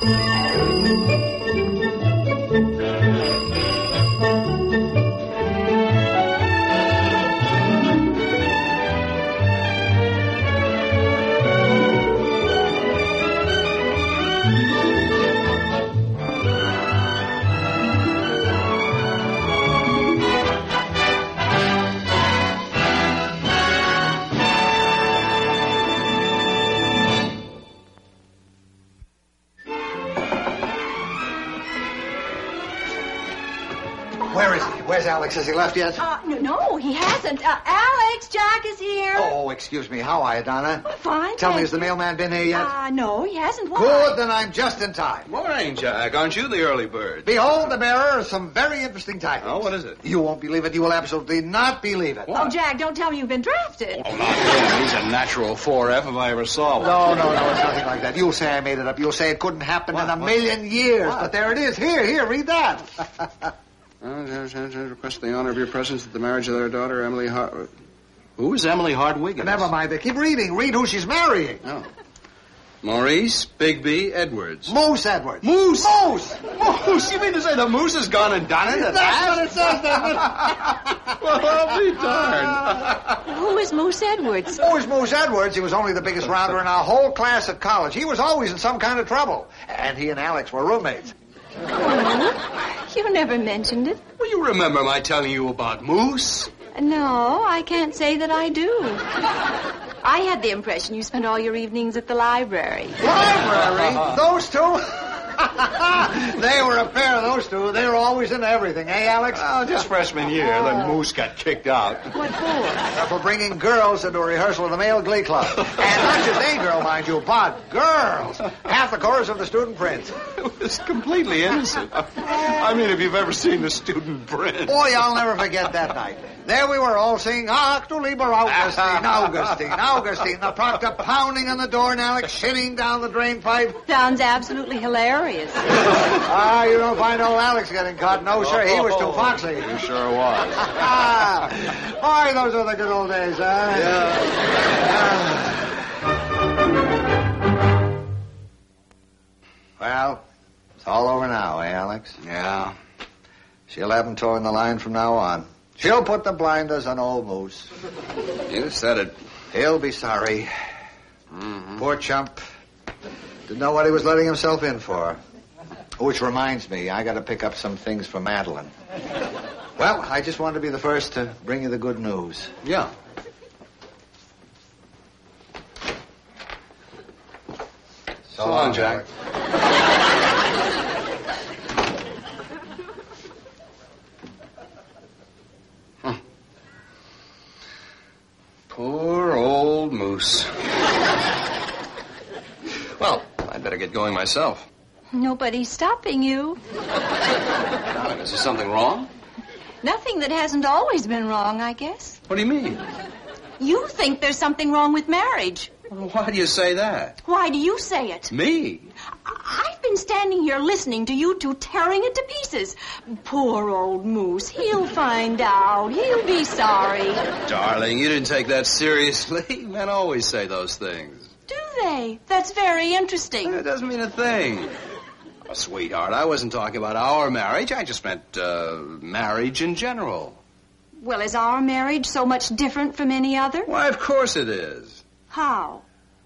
Where is he? Where's Alex? Has he left yet? No, he hasn't. Alex, Jack is here. Oh, excuse me. How are you, Donna? Fine. Tell me, has the mailman been here yet? No, he hasn't. Why? Good, then I'm just in time. Morning, Jack. Aren't you the early bird? Behold the bearer of some very interesting tidings. Oh, what is it? You won't believe it. You will absolutely not believe it. Oh, Jack, don't tell me you've been drafted. Oh, not him. He's a natural 4F if I ever saw one. No, it's nothing like that. You'll say I made it up. You'll say it couldn't happen in a million years. What? But there it is. Here, read that. Request the honor of your presence at the marriage of their daughter, Emily Hart... Who is Emily Hart-Wiggins? Never mind. They keep reading. Read who she's marrying. Oh. Maurice Bigby Edwards. Moose Edwards. Moose? Moose! Moose? You mean to say the moose has gone and done it? That's what it says, doesn't it? Well, I'll be darned. Who is Moose Edwards? Who is Moose Edwards? He was only the biggest rounder in our whole class at college. He was always in some kind of trouble. And he and Alex were roommates. Oh, you never mentioned it. Well, you remember my telling you about Moose? No, I can't say that I do. I had the impression you spent all your evenings at the library. Library? Those two? They were a pair of those two. They were always into everything, eh, Alex? Oh, just freshman year. Then Moose got kicked out. What for? For bringing girls into a rehearsal of the male glee club. And not just a girl, mind you, but girls. Half the chorus of the Student Prince. It was completely innocent. I mean, if you've ever seen the Student Prince. Boy, I'll never forget that night. There we were all singing, Ach du lieber Augustine, Augustine, Augustine. The proctor pounding on the door and Alex shitting down the drain pipe. Sounds absolutely hilarious. You don't find old Alex getting caught. No, sir, he was too foxy. He sure was. Boy, those were the good old days, huh? Yeah. Well, it's all over now, eh, Alex? Yeah. She'll have him towing the line from now on. She'll put the blinders on old Moose. You said it. He'll be sorry. Mm-hmm. Poor chump. Didn't know what he was letting himself in for. Which reminds me, I got to pick up some things for Madeline. Well, I just wanted to be the first to bring you the good news. Yeah. So long, Jack. Poor old Moose. Well, I'd better get going myself. Nobody's stopping you. Darling, is there something wrong? Nothing that hasn't always been wrong, I guess. What do you mean? You think there's something wrong with marriage. Well, why do you say that? Why do you say it? Me? I've been standing here listening to you two tearing it to pieces. Poor old Moose. He'll find out. He'll be sorry. Darling, you didn't take that seriously. Men always say those things. Do they? That's very interesting. It doesn't mean a thing. Oh, sweetheart, I wasn't talking about our marriage. I just meant marriage in general. Well, is our marriage so much different from any other? Why, of course it is. How?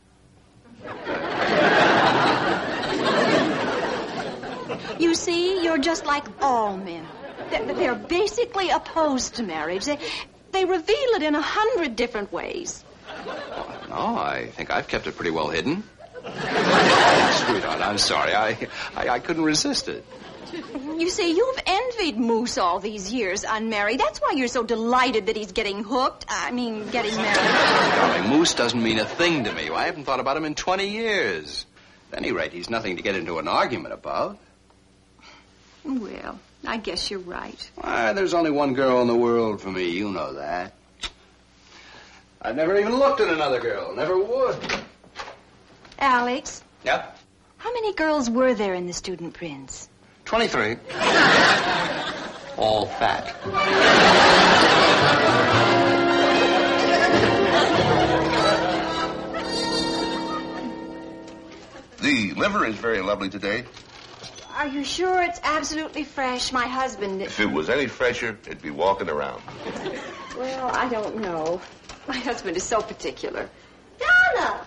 You see, you're just like all men. They're basically opposed to marriage. They reveal it in 100 different ways. No, I think I've kept it pretty well hidden. Sweetheart, I'm sorry. I couldn't resist it. You see, you've envied Moose all these years unmarried. That's why you're so delighted that he's getting hooked. Getting married. Darling, Moose doesn't mean a thing to me. I haven't thought about him in 20 years. At any rate, he's nothing to get into an argument about. Well, I guess you're right. Why, there's only one girl in the world for me. You know that. I've never even looked at another girl. Never would. Alex? Yep. How many girls were there in the Student Prince? 23. All fat. The liver is very lovely today. Are you sure it's absolutely fresh? My husband... If it was any fresher, it'd be walking around. Well, I don't know. My husband is so particular. Donna!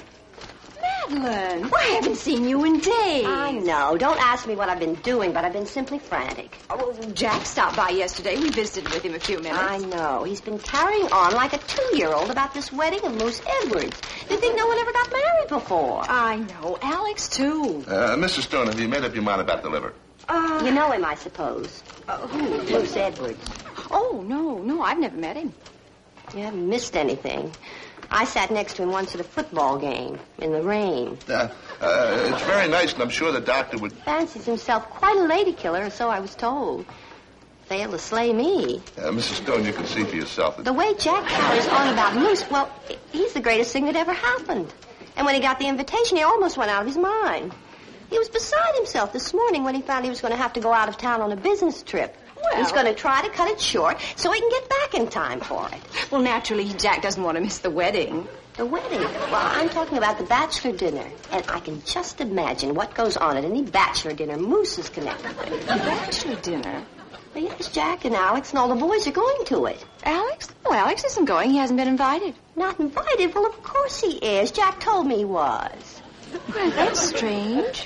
Madeline, I haven't seen you in days. I know. Don't ask me what I've been doing, but I've been simply frantic. Oh, Jack stopped by yesterday. We visited with him a few minutes. I know. He's been carrying on like a 2-year-old about this wedding of Moose Edwards. You think no one ever got married before? I know. Alex, too. Mr. Stone, have you made up your mind about the liver? You know him, I suppose. Who? Moose Edwards. Oh, no, I've never met him. You haven't missed anything. I sat next to him once at a football game in the rain. It's very nice, and I'm sure the doctor would... Fancies himself quite a lady killer, or so I was told. Failed to slay me. Mrs. Stone, you can see for yourself. The way Jack carries on about Moose, well, he's the greatest thing that ever happened. And when he got the invitation, he almost went out of his mind. He was beside himself this morning when he found he was going to have to go out of town on a business trip. Well, he's going to try to cut it short so he can get back in time for it. Well, naturally, Jack doesn't want to miss the wedding. The wedding? Well, I'm talking about the bachelor dinner. And I can just imagine what goes on at any bachelor dinner Moose is connected with. The bachelor dinner? Well, yes, Jack and Alex and all the boys are going to it. Alex? Oh, Alex isn't going. He hasn't been invited. Not invited? Well, of course he is. Jack told me he was. Well, that's strange.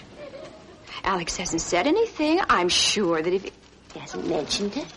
Alex hasn't said anything. I'm sure that if... He hasn't mentioned it.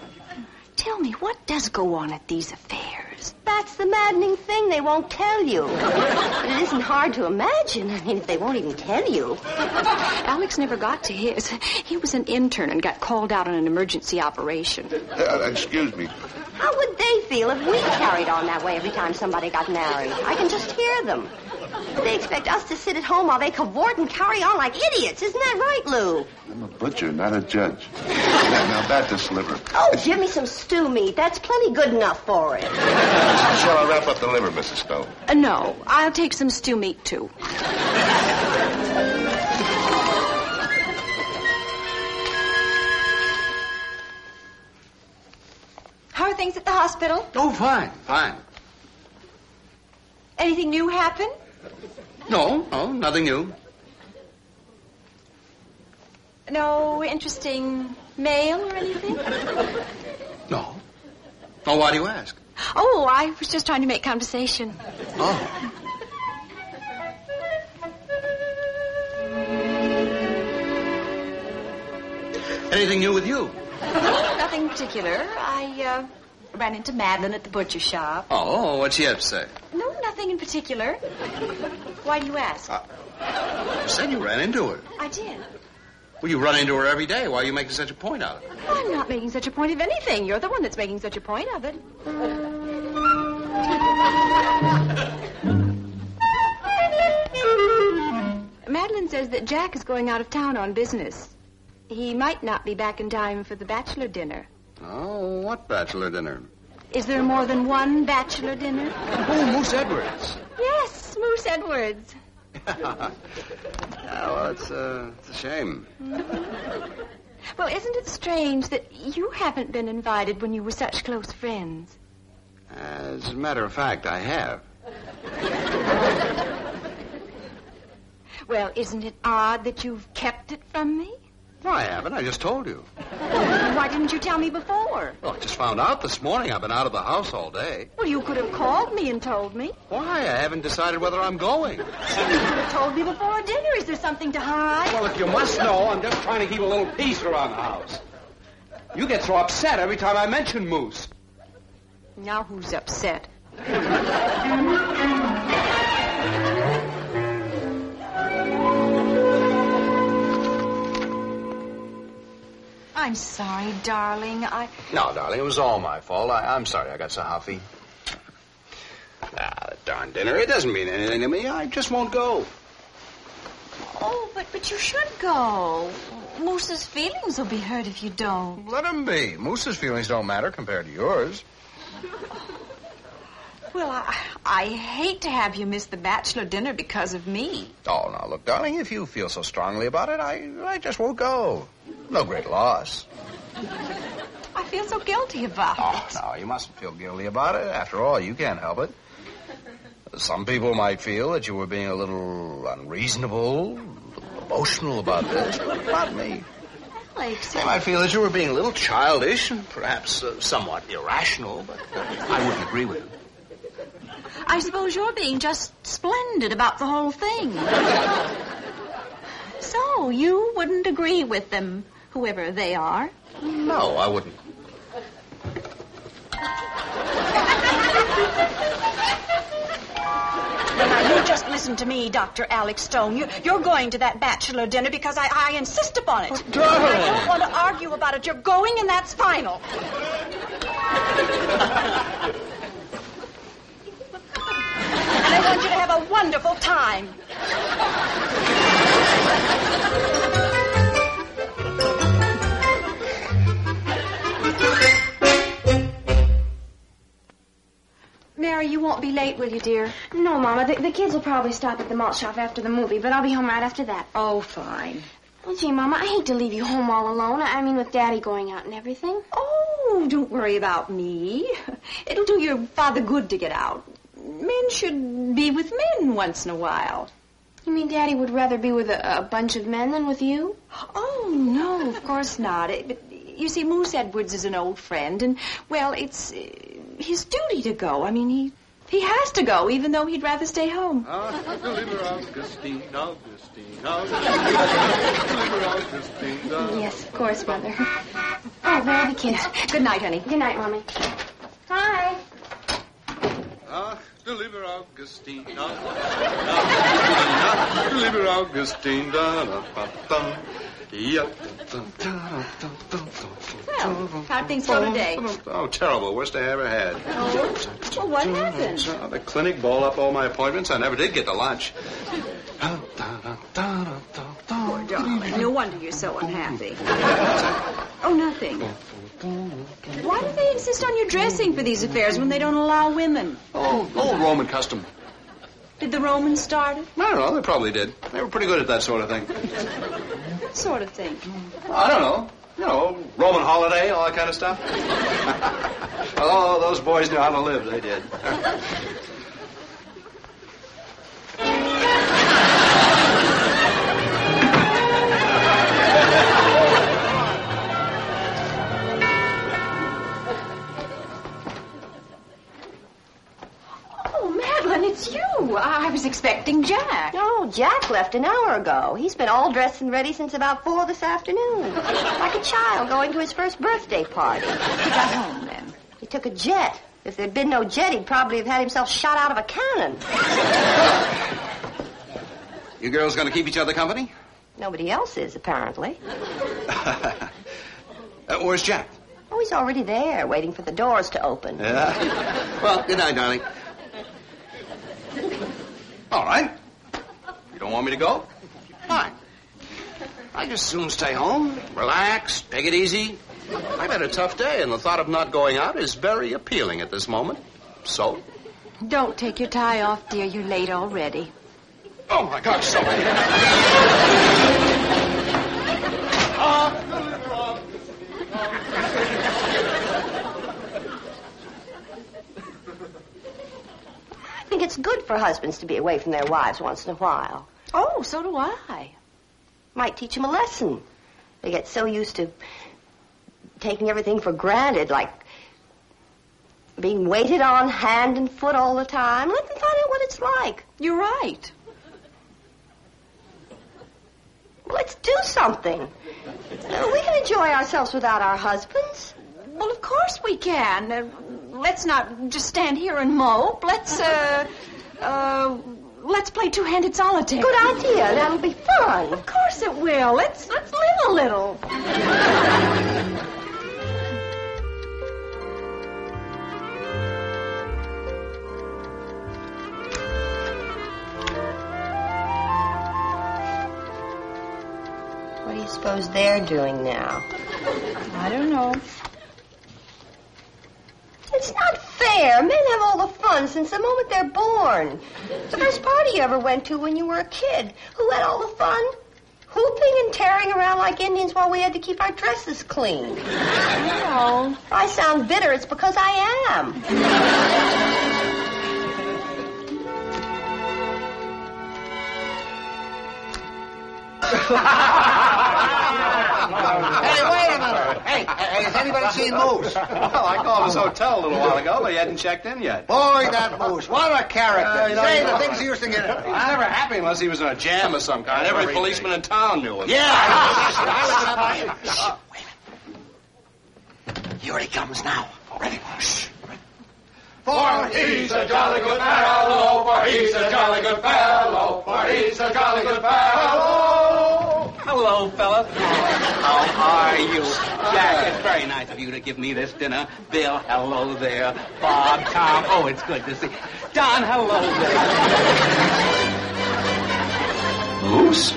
Tell me, what does go on at these affairs? That's the maddening thing. They won't tell you. But it isn't hard to imagine. I mean, if they won't even tell you. Alex never got to his. He was an intern and got called out on an emergency operation. Excuse me. How would they feel if we carried on that way every time somebody got married? I can just hear them. They expect us to sit at home while they cavort and carry on like idiots. Isn't that right, Lou? I'm a butcher, not a judge. Now back to liver. Oh, give me some stew meat. That's plenty good enough for it. Shall I wrap up the liver, Mrs. Stone? No, I'll take some stew meat, too. How are things at the hospital? Oh, fine. Anything new happen? No, nothing new. No interesting mail or anything? No. Oh, why do you ask? Oh, I was just trying to make conversation. Oh. Anything new with you? Nothing particular. I ran into Madeline at the butcher shop. Oh, what'd she have to say? No, nothing in particular. Why do you ask? You said you ran into her. I did. Well, you run into her every day. Why are you making such a point out of it? I'm not making such a point of anything. You're the one that's making such a point of it. Madeline says that Jack is going out of town on business. He might not be back in time for the bachelor dinner. Oh, what bachelor dinner? Is there more than one bachelor dinner? Oh, Moose Edwards. Yes, Moose Edwards. Well, it's a shame. Well, isn't it strange that you haven't been invited when you were such close friends? As a matter of fact, I have. Well, isn't it odd that you've kept it from me? No, I haven't. I just told you. Why didn't you tell me before? Well, I just found out this morning. I've been out of the house all day. Well, you could have called me and told me. Why? I haven't decided whether I'm going. You could have told me before dinner. Is there something to hide? Well, if you must know, I'm just trying to keep a little peace around the house. You get so upset every time I mention Moose. Now who's upset? I'm sorry, darling. No, darling, it was all my fault. I'm sorry I got so huffy. The darn dinner, it doesn't mean anything to me. I just won't go. Oh, but you should go. Moose's feelings will be hurt if you don't. Let him be. Moose's feelings don't matter compared to yours. Well, I hate to have you miss the bachelor dinner because of me. Oh, now, look, darling, if you feel so strongly about it, I just won't go. No great loss. I feel so guilty about it. Oh, no, you mustn't feel guilty about it. After all, you can't help it. Some people might feel that you were being a little unreasonable, emotional about this, but not me. Alex. They might feel that you were being a little childish and perhaps somewhat irrational, but I wouldn't agree with them. I suppose you're being just splendid about the whole thing. So, you wouldn't agree with them, whoever they are? No, I wouldn't. Now, you just listen to me, Dr. Alex Stone. You're going to that bachelor dinner because I insist upon it. Oh, darling. I don't want to argue about it. You're going, and that's final. And I want you to have a wonderful time. Mary, you won't be late, will you, dear? No, Mama. The kids will probably stop at the malt shop after the movie, but I'll be home right after that. Oh, fine. Oh, gee, Mama, I hate to leave you home all alone. I mean, with Daddy going out and everything. Oh, don't worry about me. It'll do your father good to get out. Men should be with men once in a while. You mean Daddy would rather be with a bunch of men than with you? Oh, no, of course not. But you see, Moose Edwards is an old friend, and, well, it's his duty to go. I mean, he has to go, even though he'd rather stay home. Yes, of course, Mother. Oh, where are the kids? Good night, honey. Good night, Mommy. Hi. Deliver Augustine. Deliver Augustine. Well, how'd things go today? Oh, terrible. Worst I ever had. Oh, well, what happened? The clinic balled up all my appointments. I never did get to lunch. Poor darling. No wonder you're so unhappy. Oh, nothing. Why do they insist on your dressing for these affairs when they don't allow women? Oh, old Roman custom. Did the Romans start it? I don't know. They probably did. They were pretty good at that sort of thing. What sort of thing? I don't know. You know, Roman holiday, all that kind of stuff. Oh, those boys knew how to live. They did. It's you. I was expecting Jack. No, Jack left an hour ago. He's been all dressed and ready since about 4 this afternoon. Like a child going to his first birthday party. He got home then. He took a jet. If there'd been no jet, he'd probably have had himself shot out of a cannon. You girls going to keep each other company? Nobody else is, apparently. Where's Jack? Oh, he's already there, waiting for the doors to open. Yeah. Well, good night, darling. All right. You don't want me to go? Fine. I just soon stay home, relax, take it easy. I've had a tough day, and the thought of not going out is very appealing at this moment. So? Don't take your tie off, dear. You're late already. Oh, my God, so I think it's good for husbands to be away from their wives once in a while. Oh, so do I. Might teach them a lesson. They get so used to taking everything for granted, like being waited on hand and foot all the time. Let them find out what it's like. You're right. Let's do something. We can enjoy ourselves without our husbands. Well, of course we can. Let's not just stand here and mope. Let's play two-handed solitaire. Good idea. That'll be fun. Of course it will. Let's live a little. What do you suppose they're doing now? I don't know. It's not fair. Men have all the fun since the moment they're born. The first party you ever went to when you were a kid. Who had all the fun? Whooping and tearing around like Indians while we had to keep our dresses clean. No. If I sound bitter, it's because I am. Hey, wait a minute. Hey, has anybody seen Moose? Well, I called his hotel a little while ago, but he hadn't checked in yet. Boy, that Moose. What a character. Say, the things he used to get in. He was never happy unless he was in a jam of some kind. Every policeman in town knew him. Yeah. Here he comes now. Ready? Shh. For he's a jolly good fellow, for he's a jolly good fellow, for he's a jolly good fellow. Hello, fellas. How are you? Jack, it's very nice of you to give me this dinner. Bill, hello there. Bob, Tom, oh, it's good to see. Don, hello there. Moose?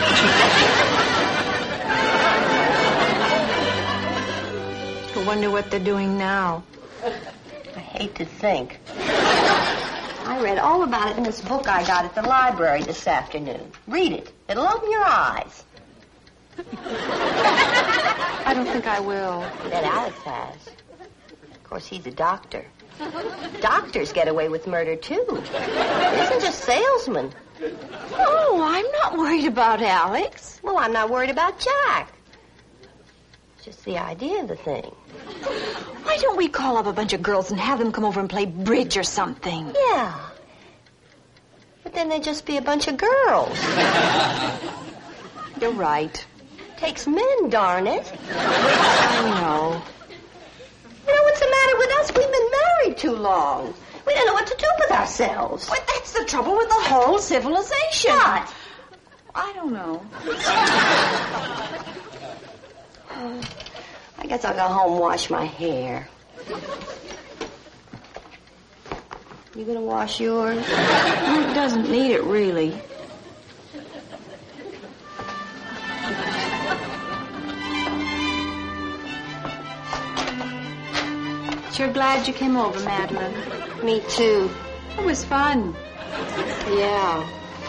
I wonder what they're doing now. I hate to think. I read all about it in this book I got at the library this afternoon. Read it. It'll open your eyes. I don't think I will. That Alex has. Of course, he's a doctor. Doctors get away with murder, too. He isn't just salesmen. Oh, I'm not worried about Alex. Well, I'm not worried about Jack. It's just the idea of the thing. Why don't we call up a bunch of girls and have them come over and play bridge or something? Yeah. But then they'd just be a bunch of girls. You're right. Takes men, darn it. I know. You know what's the matter with us? We've been married too long. We don't know what to do with ourselves. But that's the trouble with the whole civilization. What? I don't know. I guess I'll go home and wash my hair. You gonna wash yours? It doesn't need it, really. Sure glad you came over, Madeline. Me too. It was fun. Yeah.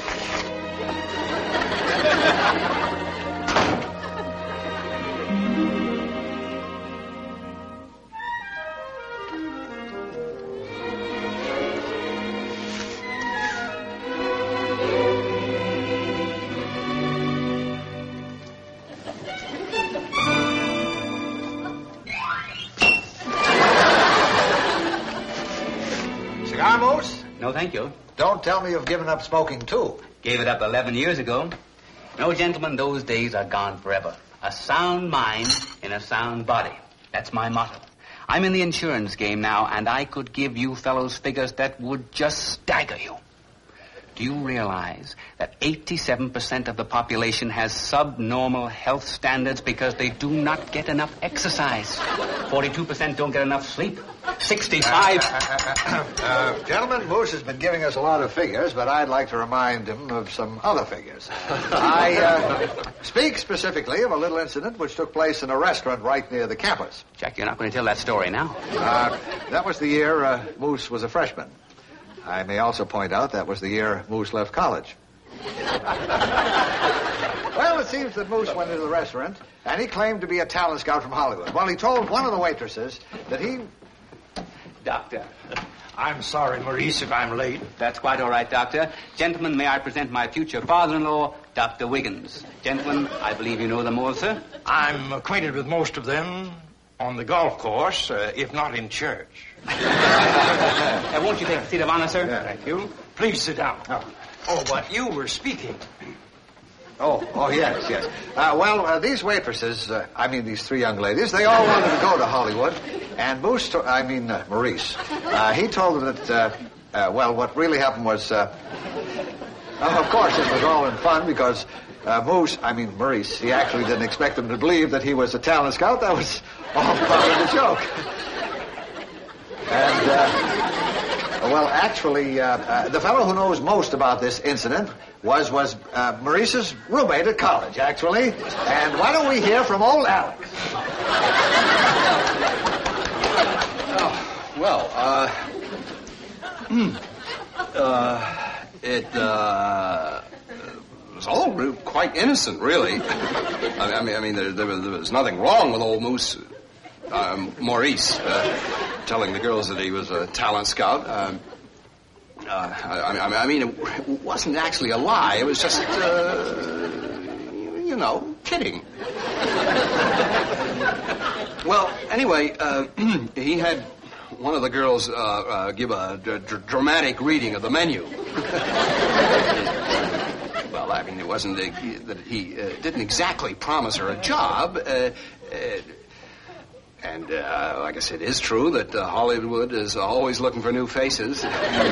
Cigar, Moose? No, thank you. Don't tell me you've given up smoking, too. Gave it up 11 years ago. No, gentlemen, those days are gone forever. A sound mind in a sound body. That's my motto. I'm in the insurance game now, and I could give you fellows figures that would just stagger you. Do you realize that 87% of the population has subnormal health standards because they do not get enough exercise? 42% don't get enough sleep. 65... Gentlemen, Moose has been giving us a lot of figures, but I'd like to remind him of some other figures. I speak specifically of a little incident which took place in a restaurant right near the campus. Jack, you're not going to tell that story now. That was the year Moose was a freshman. I may also point out that was the year Moose left college. Well, it seems that Moose went into the restaurant, and he claimed to be a talent scout from Hollywood. Well, he told one of the waitresses that he... Doctor. I'm sorry, Maurice, if I'm late. That's quite all right, Doctor. Gentlemen, may I present my future father-in-law, Dr. Wiggins. Gentlemen, I believe you know them all, sir. I'm acquainted with most of them on the golf course, if not in church. Won't you take a seat of honor, sir? Yeah, thank you. Please sit down. Oh, but you were speaking. Oh, yes. Well, these waitresses, these three young ladies, they all wanted to go to Hollywood. And Maurice, he told them that, what really happened was, of course, it was all in fun because Maurice, he actually didn't expect them to believe that he was a talent scout. That was all part of the joke. And, actually, the fellow who knows most about this incident was Maurice's roommate at college, actually. And why don't we hear from old Alex? It was all quite innocent, really. There was nothing wrong with old Moose, Maurice, telling the girls that he was a talent scout. It wasn't actually a lie. It was just, no, kidding. Well, anyway, he had one of the girls give a dramatic reading of the menu. Well, I mean, it wasn't that he didn't exactly promise her a job. And I guess it is true that Hollywood is always looking for new faces.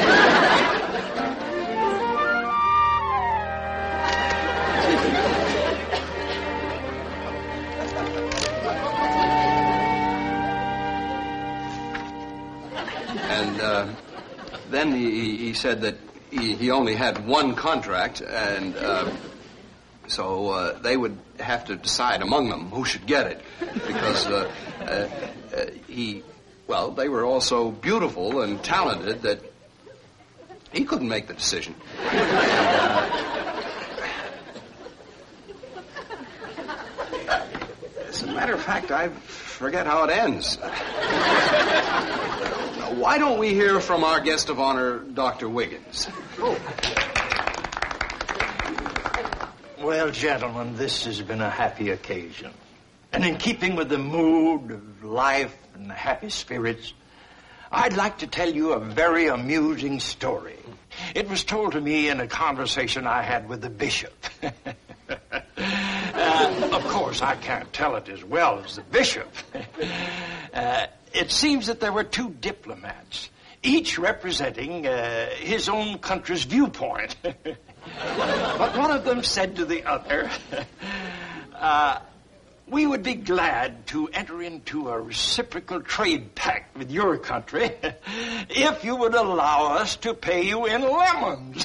And then he said that he only had one contract, and so they would have to decide among them who should get it, because they were all so beautiful and talented that he couldn't make the decision. As a matter of fact, I forget how it ends. Why don't we hear from our guest of honor, Dr. Wiggins? Oh. Well, gentlemen, this has been a happy occasion. And in keeping with the mood of life and the happy spirits, I'd like to tell you a very amusing story. It was told to me in a conversation I had with the bishop. Of course, I can't tell it as well as the bishop. It seems that there were two diplomats, each representing his own country's viewpoint. But one of them said to the other, we would be glad to enter into a reciprocal trade pact with your country if you would allow us to pay you in lemons.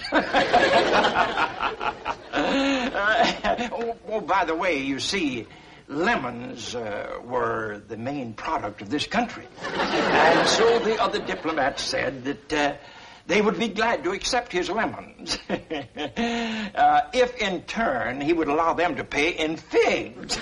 By the way, you see, lemons were the main product of this country. And so the other diplomat said that they would be glad to accept his lemons if, in turn, he would allow them to pay in figs.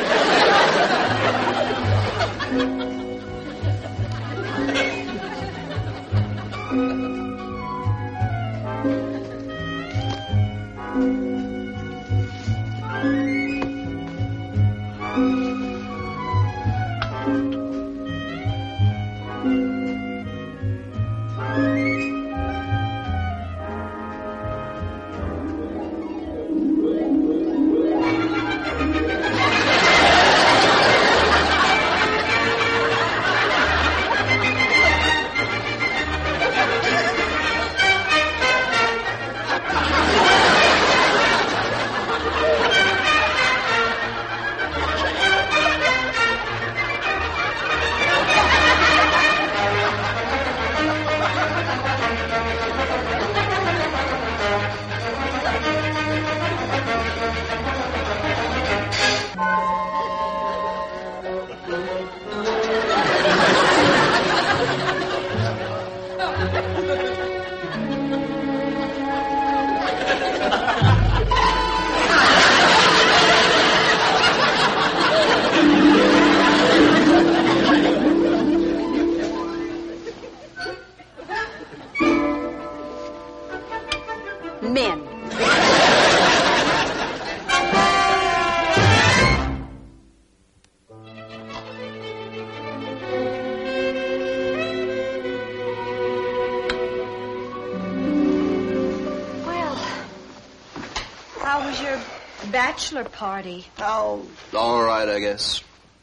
Bachelor party. Oh, all right, I guess.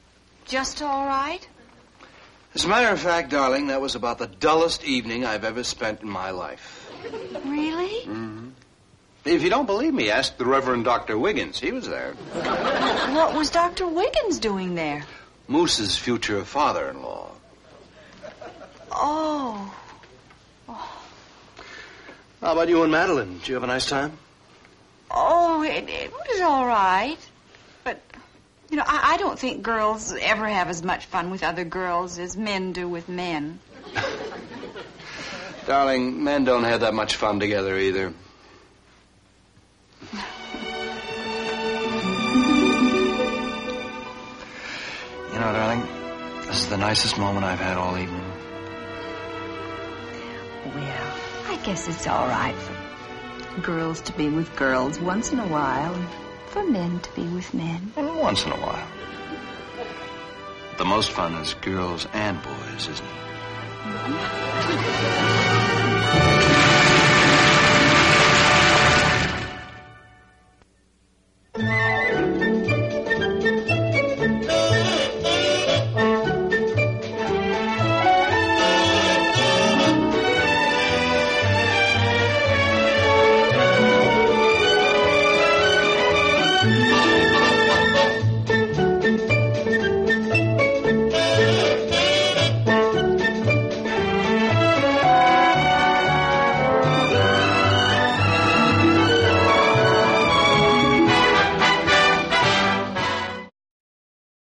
Just all right? As a matter of fact, darling, that was about the dullest evening I've ever spent in my life. Really? Mm-hmm. If you don't believe me, ask the Reverend Dr. Wiggins. He was there. What was Dr. Wiggins doing there? Moose's future father-in-law. Oh. How about you and Madeline? Did you have a nice time? Oh, it was all right. But, you know, I don't think girls ever have as much fun with other girls as men do with men. Darling, men don't have that much fun together either. You know, darling, this is the nicest moment I've had all evening. Well, I guess it's all right for girls to be with girls once in a while and for men to be with men. Once in a while. The most fun is girls and boys, isn't it?